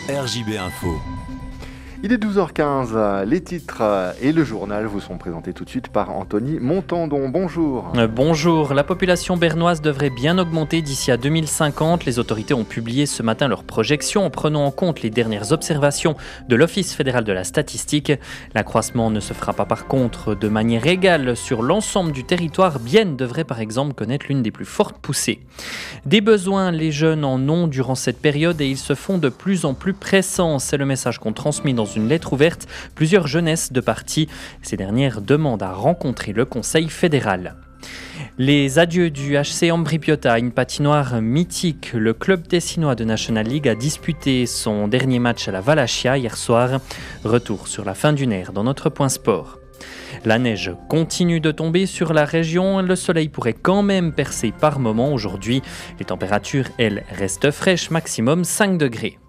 RJB Info. Il est 12h15, les titres et le journal vous sont présentés tout de suite par Anthony Montandon. Bonjour. Bonjour, la population bernoise devrait bien augmenter d'ici à 2050. Les autorités ont publié ce matin leurs projections en prenant en compte les dernières observations de l'Office fédéral de la statistique. L'accroissement ne se fera pas par contre de manière égale sur l'ensemble du territoire. Bienne devrait par exemple connaître l'une des plus fortes poussées. Des besoins, les jeunes en ont durant cette période et ils se font de plus en plus pressants. C'est le message qu'ont transmis dans une lettre ouverte plusieurs jeunesses de partis. Ces dernières demandent à rencontrer le Conseil fédéral. Les adieux du HC Ambri-Piotta, une patinoire mythique. Le club tessinois de National League a disputé son dernier match à la Valachia hier soir. Retour sur la fin d'une ère dans notre point sport. La neige continue de tomber sur la région. Le soleil pourrait quand même percer par moments aujourd'hui. Les températures, elles, restent fraîches, maximum 5 degrés.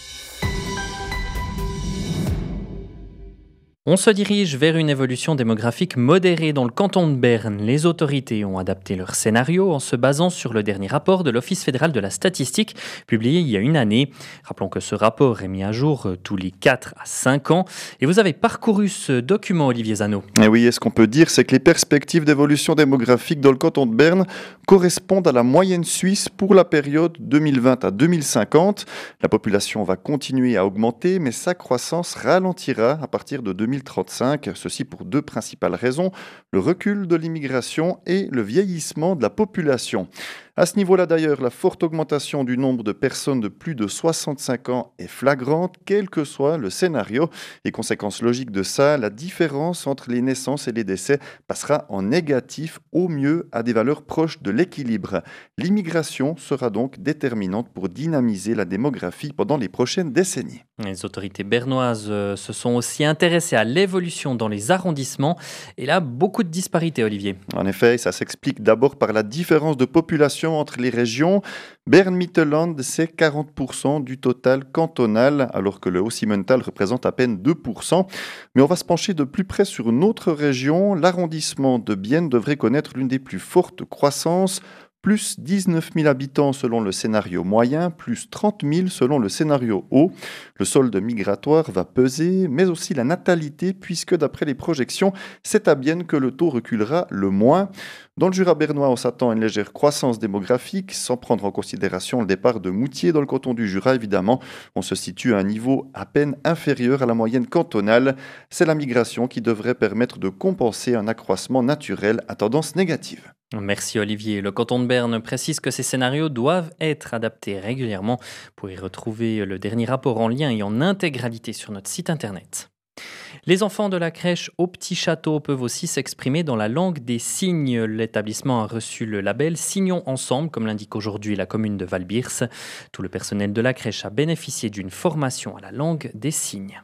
On se dirige vers une évolution démographique modérée dans le canton de Berne. Les autorités ont adapté leur scénario en se basant sur le dernier rapport de l'Office fédéral de la statistique, publié il y a une année. Rappelons que ce rapport est mis à jour tous les 4 à 5 ans. Et vous avez parcouru ce document, Olivier Zano. Et oui, et ce qu'on peut dire, c'est que les perspectives d'évolution démographique dans le canton de Berne correspondent à la moyenne suisse pour la période 2020 à 2050. La population va continuer à augmenter, mais sa croissance ralentira à partir de 2035. Ceci pour deux principales raisons, le recul de l'immigration et le vieillissement de la population. À ce niveau-là d'ailleurs, la forte augmentation du nombre de personnes de plus de 65 ans est flagrante, quel que soit le scénario. Et conséquence logique de ça, la différence entre les naissances et les décès passera en négatif, au mieux à des valeurs proches de l'équilibre. L'immigration sera donc déterminante pour dynamiser la démographie pendant les prochaines décennies. Les autorités bernoises se sont aussi intéressées à l'évolution dans les arrondissements. Et là, beaucoup de disparités, Olivier. En effet, ça s'explique d'abord par la différence de population entre les régions. Berne-Mittelland, c'est 40% du total cantonal, alors que le Haut-Simmental représente à peine 2%. Mais on va se pencher de plus près sur une autre région. L'arrondissement de Bienne devrait connaître l'une des plus fortes croissances. Plus 19 000 habitants selon le scénario moyen, plus 30 000 selon le scénario haut. Le solde migratoire va peser, mais aussi la natalité, puisque d'après les projections, c'est à Bienne que le taux reculera le moins. Dans le Jura bernois, on s'attend à une légère croissance démographique, sans prendre en considération le départ de Moutier dans le canton du Jura, évidemment. On se situe à un niveau à peine inférieur à la moyenne cantonale. C'est la migration qui devrait permettre de compenser un accroissement naturel à tendance négative. Merci Olivier. Le canton de Berne précise que ces scénarios doivent être adaptés régulièrement. Vous pourrez retrouver le dernier rapport en lien et en intégralité sur notre site internet. Les enfants de la crèche au Petit Château peuvent aussi s'exprimer dans la langue des signes. L'établissement a reçu le label Signons Ensemble, comme l'indique aujourd'hui la commune de Valbirs. Tout le personnel de la crèche a bénéficié d'une formation à la langue des signes.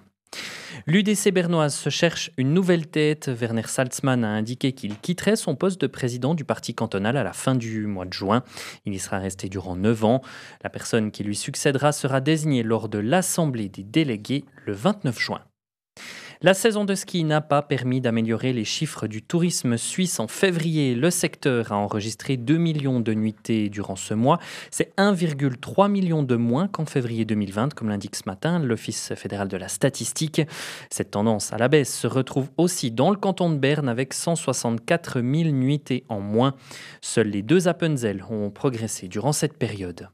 L'UDC bernoise se cherche une nouvelle tête. Werner Salzmann a indiqué qu'il quitterait son poste de président du parti cantonal à la fin du mois de juin. Il y sera resté durant 9 ans. La personne qui lui succédera sera désignée lors de l'Assemblée des délégués le 29 juin. La saison de ski n'a pas permis d'améliorer les chiffres du tourisme suisse en février. Le secteur a enregistré 2 millions de nuitées durant ce mois. C'est 1,3 million de moins qu'en février 2020, comme l'indique ce matin l'Office fédéral de la statistique. Cette tendance à la baisse se retrouve aussi dans le canton de Berne avec 164 000 nuitées en moins. Seuls les deux Appenzell ont progressé durant cette période.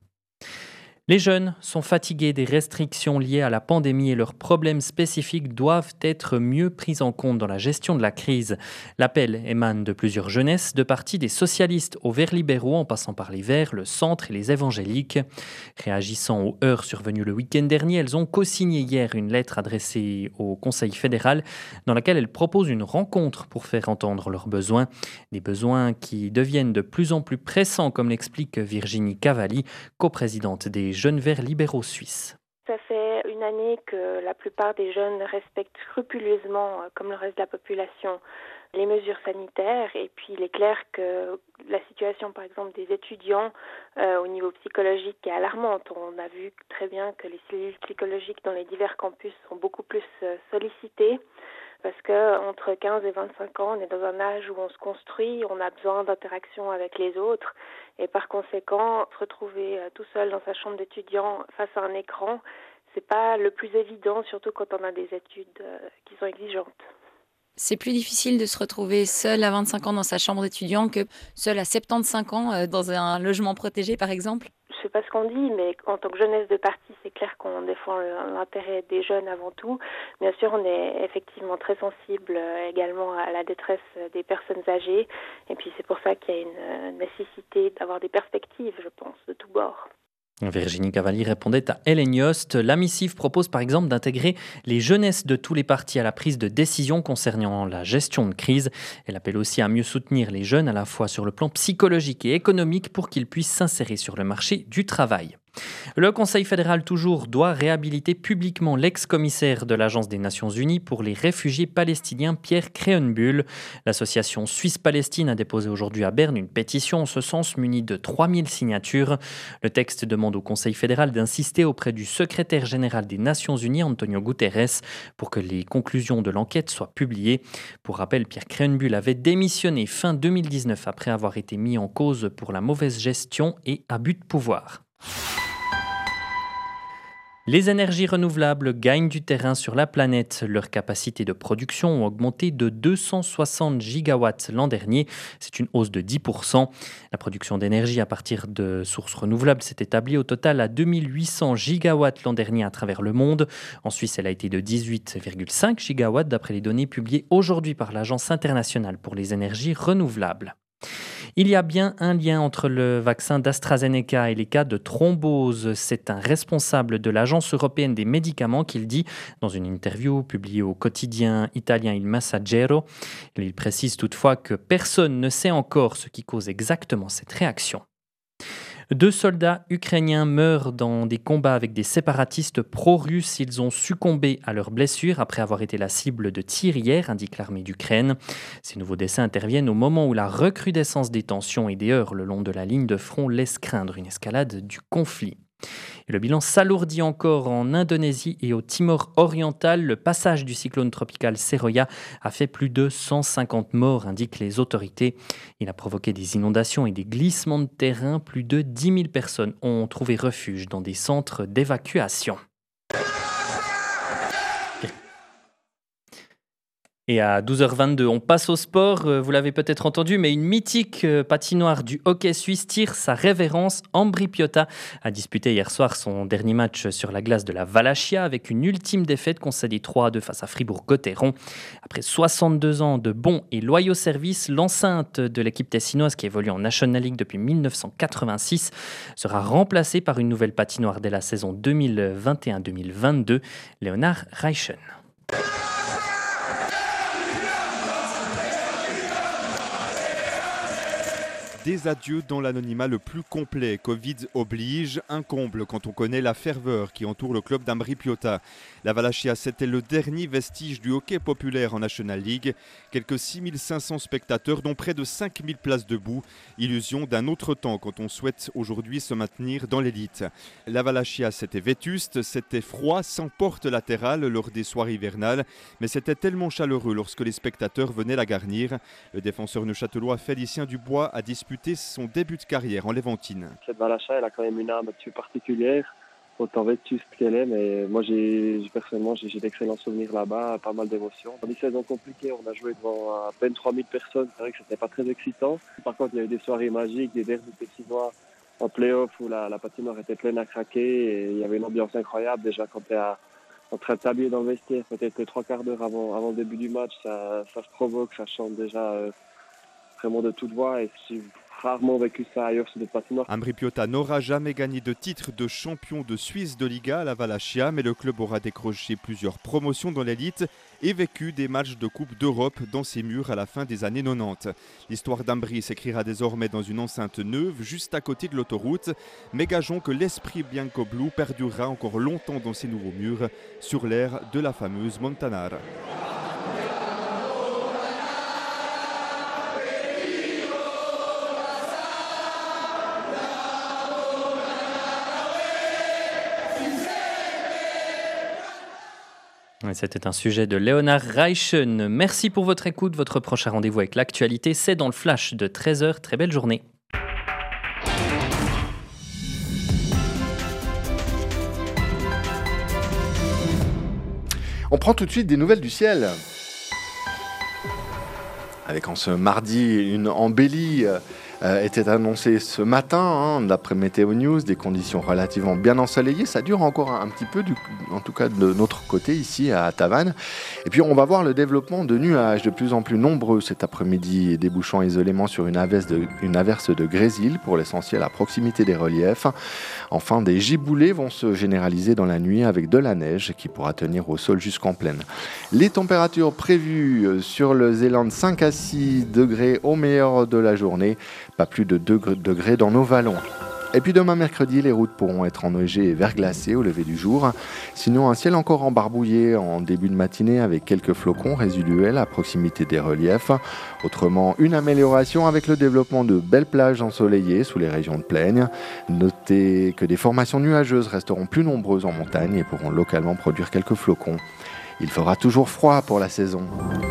Les jeunes sont fatigués des restrictions liées à la pandémie et leurs problèmes spécifiques doivent être mieux pris en compte dans la gestion de la crise. L'appel émane de plusieurs jeunesses, de partis des socialistes aux Verts libéraux en passant par les Verts, le centre et les évangéliques. Réagissant aux heurts survenus le week-end dernier, elles ont co-signé hier une lettre adressée au Conseil fédéral dans laquelle elles proposent une rencontre pour faire entendre leurs besoins. Des besoins qui deviennent de plus en plus pressants, comme l'explique Virginie Cavalli, coprésidente des Jeunes Verts libéraux suisses. Ça fait une année que la plupart des jeunes respectent scrupuleusement, comme le reste de la population, les mesures sanitaires. Et puis il est clair que la situation, par exemple, des étudiants au niveau psychologique est alarmante. On a vu très bien que les cellules psychologiques dans les divers campus sont beaucoup plus sollicitées. Parce que entre 15 et 25 ans, on est dans un âge où on se construit, on a besoin d'interaction avec les autres. Et par conséquent, se retrouver tout seul dans sa chambre d'étudiant face à un écran, c'est pas le plus évident, surtout quand on a des études qui sont exigeantes. C'est plus difficile de se retrouver seul à 25 ans dans sa chambre d'étudiant que seul à 75 ans dans un logement protégé, par exemple. Je sais pas ce qu'on dit, mais en tant que jeunesse de parti, c'est clair qu'on défend l'intérêt des jeunes avant tout. Bien sûr, on est effectivement très sensible également à la détresse des personnes âgées. Et puis c'est pour ça qu'il y a une nécessité d'avoir des perspectives, je pense, de tous bords. Virginie Cavalli répondait à Hélène Yost. La missive propose par exemple d'intégrer les jeunesses de tous les partis à la prise de décision concernant la gestion de crise. Elle appelle aussi à mieux soutenir les jeunes à la fois sur le plan psychologique et économique pour qu'ils puissent s'insérer sur le marché du travail. Le Conseil fédéral toujours doit réhabiliter publiquement l'ex-commissaire de l'Agence des Nations Unies pour les réfugiés palestiniens Pierre Krehenbuhl. L'association Suisse-Palestine a déposé aujourd'hui à Berne une pétition en ce sens munie de 3000 signatures. Le texte demande au Conseil fédéral d'insister auprès du secrétaire général des Nations Unies, Antonio Guterres, pour que les conclusions de l'enquête soient publiées. Pour rappel, Pierre Krehenbuhl avait démissionné fin 2019 après avoir été mis en cause pour la mauvaise gestion et abus de pouvoir. Les énergies renouvelables gagnent du terrain sur la planète. Leur capacité de production ont augmenté de 260 gigawatts l'an dernier. C'est une hausse de 10%. La production d'énergie à partir de sources renouvelables s'est établie au total à 2800 gigawatts l'an dernier à travers le monde. En Suisse, elle a été de 18,5 gigawatts d'après les données publiées aujourd'hui par l'Agence internationale pour les énergies renouvelables. Il y a bien un lien entre le vaccin d'AstraZeneca et les cas de thrombose. C'est un responsable de l'Agence européenne des médicaments qui le dit dans une interview publiée au quotidien italien Il Messaggero. Il précise toutefois que personne ne sait encore ce qui cause exactement cette réaction. 2 soldats ukrainiens meurent dans des combats avec des séparatistes pro-russes. Ils ont succombé à leurs blessures après avoir été la cible de tirs hier, indique l'armée d'Ukraine. Ces nouveaux décès interviennent au moment où la recrudescence des tensions et des heurts le long de la ligne de front laisse craindre une escalade du conflit. Et le bilan s'alourdit encore en Indonésie et au Timor oriental. Le passage du cyclone tropical Seroya a fait plus de 150 morts, indiquent les autorités. Il a provoqué des inondations et des glissements de terrain. Plus de 10 000 personnes ont trouvé refuge dans des centres d'évacuation. Et à 12h22, on passe au sport. Vous l'avez peut-être entendu, mais une mythique patinoire du hockey suisse tire sa révérence. Ambri Piotta a disputé hier soir son dernier match sur la glace de la Valachia avec une ultime défaite concédée 3-2 face à Fribourg-Gotteron. Après 62 ans de bons et loyaux services, l'enceinte de l'équipe tessinoise qui évolue en National League depuis 1986 sera remplacée par une nouvelle patinoire dès la saison 2021-2022, Leonhard Reichen. Des adieux dans l'anonymat le plus complet. Covid oblige, un comble quand on connaît la ferveur qui entoure le club d'Ambri Piotta. La Valachia, c'était le dernier vestige du hockey populaire en National League. Quelques 6500 spectateurs, dont près de 5000 places debout. Illusion d'un autre temps quand on souhaite aujourd'hui se maintenir dans l'élite. La Valachia, c'était vétuste, c'était froid, sans porte latérale lors des soirées hivernales. Mais c'était tellement chaleureux lorsque les spectateurs venaient la garnir. Le défenseur neuchâtelois Félicien Dubois a disputé son début de carrière en Léventine. Cette Valachia, elle a quand même une âme particulière, autant vétuste qu'elle est, mais moi personnellement j'ai d'excellents souvenirs là-bas, pas mal d'émotions. Dans des saisons compliquées, on a joué devant à peine 3000 personnes, c'est vrai que c'était pas très excitant. Par contre, il y a eu des soirées magiques, des derbys tessinois en play-off où la patinoire était pleine à craquer et il y avait une ambiance incroyable. Déjà quand tu es en train de t'habiller dans le vestiaire, peut-être 3/4 d'heure avant le début du match, ça se provoque, ça chante déjà vraiment de toute voix et j'ai rarement vécu ça ailleurs sur des patinoires. Ambri Piotta n'aura jamais gagné de titre de champion de Suisse de Liga à la Valachia, mais le club aura décroché plusieurs promotions dans l'élite et vécu des matchs de Coupe d'Europe dans ses murs à la fin des années 90. L'histoire d'Ambri s'écrira désormais dans une enceinte neuve juste à côté de l'autoroute, mais gageons que l'esprit bianco-bleu perdurera encore longtemps dans ces nouveaux murs sur l'aire de la fameuse Montanara. C'était un sujet de Leonhard Reichen. Merci pour votre écoute. Votre prochain rendez-vous avec l'actualité, c'est dans le flash de 13h. Très belle journée. On prend tout de suite des nouvelles du ciel. Avec en ce mardi une embellie était annoncée ce matin, d'après Météo News, des conditions relativement bien ensoleillées. Ça dure encore un petit peu, en tout cas de notre côté, ici à Tavannes. Et puis on va voir le développement de nuages de plus en plus nombreux cet après-midi, débouchant isolément sur une averse de grésil, pour l'essentiel à proximité des reliefs. Enfin, des giboulées vont se généraliser dans la nuit avec de la neige qui pourra tenir au sol jusqu'en plaine. Les températures prévues sur le Zéland, 5 à 6 degrés au meilleur de la journée, pas plus de 2 degrés dans nos vallons. Et puis demain mercredi, les routes pourront être enneigées et verglacées au lever du jour. Sinon, un ciel encore embarbouillé en début de matinée avec quelques flocons résiduels à proximité des reliefs. Autrement, une amélioration avec le développement de belles plages ensoleillées sous les régions de plaine. Notez que des formations nuageuses resteront plus nombreuses en montagne et pourront localement produire quelques flocons. Il fera toujours froid pour la saison.